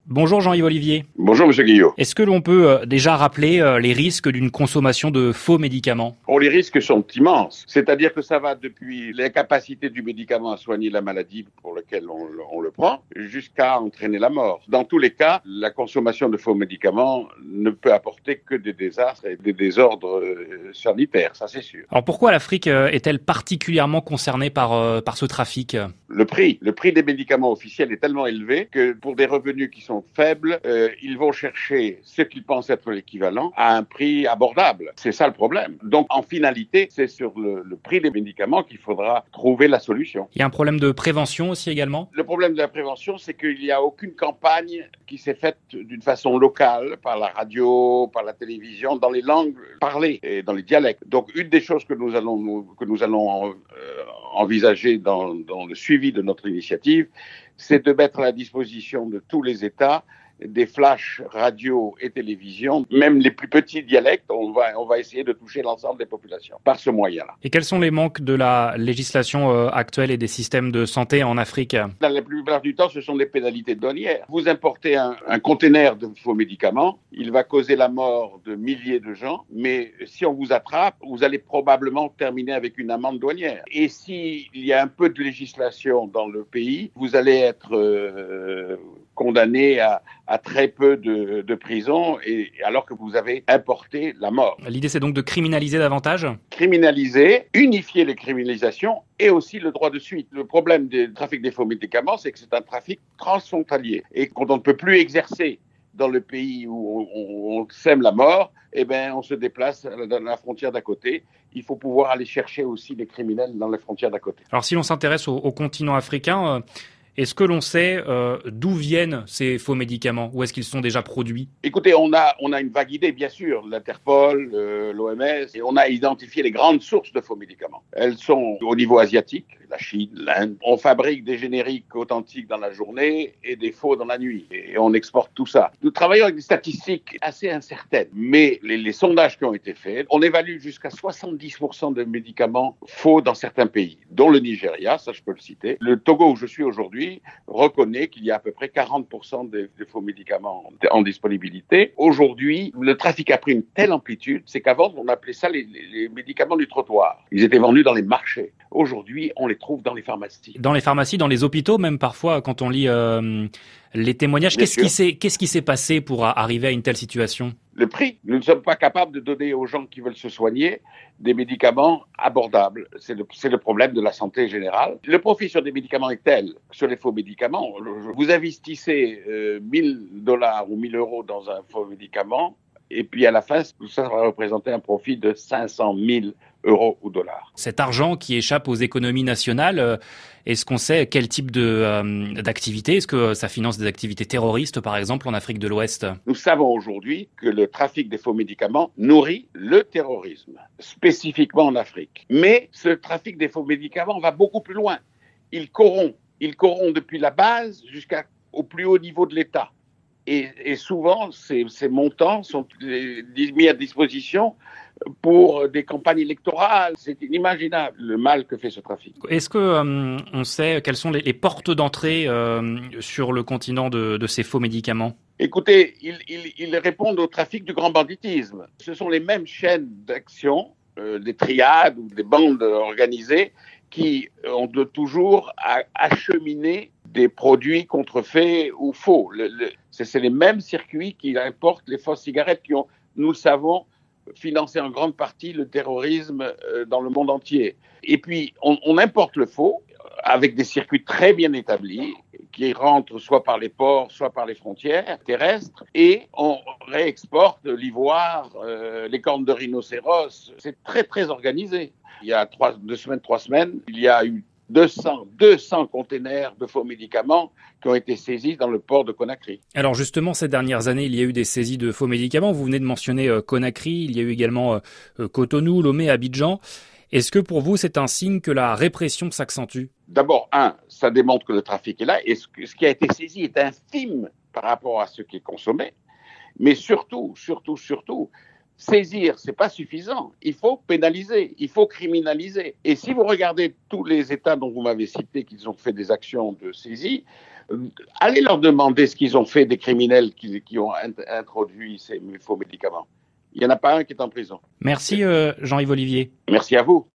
Bonjour Jean-Yves Olivier. Bonjour Monsieur Guillot. Est-ce que l'on peut déjà rappeler les risques d'une consommation de faux médicaments ? Les risques sont immenses. C'est-à-dire que ça va depuis l'incapacité du médicament à soigner la maladie pour laquelle on le prend, jusqu'à entraîner la mort. Dans tous les cas, la consommation de faux médicaments ne peut apporter que des désastres et des désordres sanitaires, ça c'est sûr. Alors pourquoi l'Afrique est-elle particulièrement concernée par ce trafic ? Le prix des médicaments officiels est tellement élevé que pour des revenus qui sont faibles, ils vont chercher ce qu'ils pensent être l'équivalent à un prix abordable. C'est ça le problème. Donc en finalité, c'est sur le prix des médicaments qu'il faudra trouver la solution. Il y a un problème de prévention aussi également ? Le problème de la prévention, c'est qu'il n'y a aucune campagne qui s'est faite d'une façon locale, par la radio, par la télévision, dans les langues parlées et dans les dialectes. Donc une des choses que nous allons envisager dans le suivi de notre initiative, c'est de mettre à la disposition de tous les États des flashs radio et télévision, même les plus petits dialectes, on va essayer de toucher l'ensemble des populations par ce moyen-là. Et quels sont les manques de la législation actuelle et des systèmes de santé en Afrique ? Dans la plupart du temps, ce sont des pénalités douanières. Vous importez un conteneur de faux médicaments, il va causer la mort de milliers de gens, mais si on vous attrape, vous allez probablement terminer avec une amende douanière. Et s'il y a un peu de législation dans le pays, vous allez être condamné à très peu de prison, et alors que vous avez importé la mort. L'idée, c'est donc de criminaliser davantage ? Criminaliser, unifier les criminalisations et aussi le droit de suite. Le problème du trafic des faux médicaments, c'est que c'est un trafic transfrontalier et quand on ne peut plus exercer dans le pays où on sème la mort, on se déplace dans la frontière d'à côté. Il faut pouvoir aller chercher aussi les criminels dans les frontières d'à côté. Alors si l'on s'intéresse au continent africain, est-ce que l'on sait d'où viennent ces faux médicaments ? Où est-ce qu'ils sont déjà produits ? Écoutez, on a une vague idée, bien sûr, l'Interpol, l'OMS, et on a identifié les grandes sources de faux médicaments. Elles sont au niveau asiatique, la Chine, l'Inde. On fabrique des génériques authentiques dans la journée et des faux dans la nuit, et on exporte tout ça. Nous travaillons avec des statistiques assez incertaines, mais les sondages qui ont été faits, on évalue jusqu'à 70% de médicaments faux dans certains pays, dont le Nigeria, ça je peux le citer. Le Togo où je suis aujourd'hui reconnaît qu'il y a à peu près 40% des faux médicaments en disponibilité. Aujourd'hui, le trafic a pris une telle amplitude, c'est qu'avant, on appelait ça les médicaments du trottoir. Ils étaient vendus dans les marchés. Aujourd'hui, on les trouve dans les pharmacies. Dans les pharmacies, dans les hôpitaux, même parfois, quand on lit les témoignages. Qu'est-ce qui s'est passé pour arriver à une telle situation ? Le prix. Nous ne sommes pas capables de donner aux gens qui veulent se soigner des médicaments abordables. C'est le problème de la santé générale. Le profit sur des médicaments est tel, sur les faux médicaments, vous investissez $1,000 ou 1 000 € dans un faux médicament, et puis à la fin, ça va représenter un profit de 500 000 € ou dollars. Cet argent qui échappe aux économies nationales, est-ce qu'on sait quel type d'activité ? Est-ce que ça finance des activités terroristes, par exemple, en Afrique de l'Ouest ? Nous savons aujourd'hui que le trafic des faux médicaments nourrit le terrorisme, spécifiquement en Afrique. Mais ce trafic des faux médicaments va beaucoup plus loin. Il corrompt depuis la base jusqu'au plus haut niveau de l'État. Et souvent, ces montants sont mis à disposition pour des campagnes électorales. C'est inimaginable le mal que fait ce trafic. Est-ce que on sait quelles sont les portes d'entrée sur le continent de ces faux médicaments ? Écoutez, ils répondent au trafic du grand banditisme. Ce sont les mêmes chaînes d'action, des triades ou des bandes organisées qui ont de toujours acheminé des produits contrefaits ou faux. C'est les mêmes circuits qui importent les fausses cigarettes qui ont, nous le savons, financé en grande partie le terrorisme dans le monde entier. Et puis, on importe le faux avec des circuits très bien établis qui rentrent soit par les ports, soit par les frontières terrestres, et on réexporte l'ivoire, les cornes de rhinocéros. C'est très, très organisé. Il y a 3 semaines, il y a eu 200 containers de faux médicaments qui ont été saisis dans le port de Conakry. Alors justement, ces dernières années, il y a eu des saisies de faux médicaments. Vous venez de mentionner Conakry, il y a eu également Cotonou, Lomé, Abidjan. Est-ce que pour vous, c'est un signe que la répression s'accentue ? D'abord, ça démontre que le trafic est là et ce qui a été saisi est infime par rapport à ce qui est consommé. Mais surtout, saisir, c'est pas suffisant. Il faut pénaliser, il faut criminaliser. Et si vous regardez tous les États dont vous m'avez cité qu'ils ont fait des actions de saisie, allez leur demander ce qu'ils ont fait des criminels qui ont introduit ces faux médicaments. Il n'y en a pas un qui est en prison. Merci Jean-Yves Olivier. Merci à vous.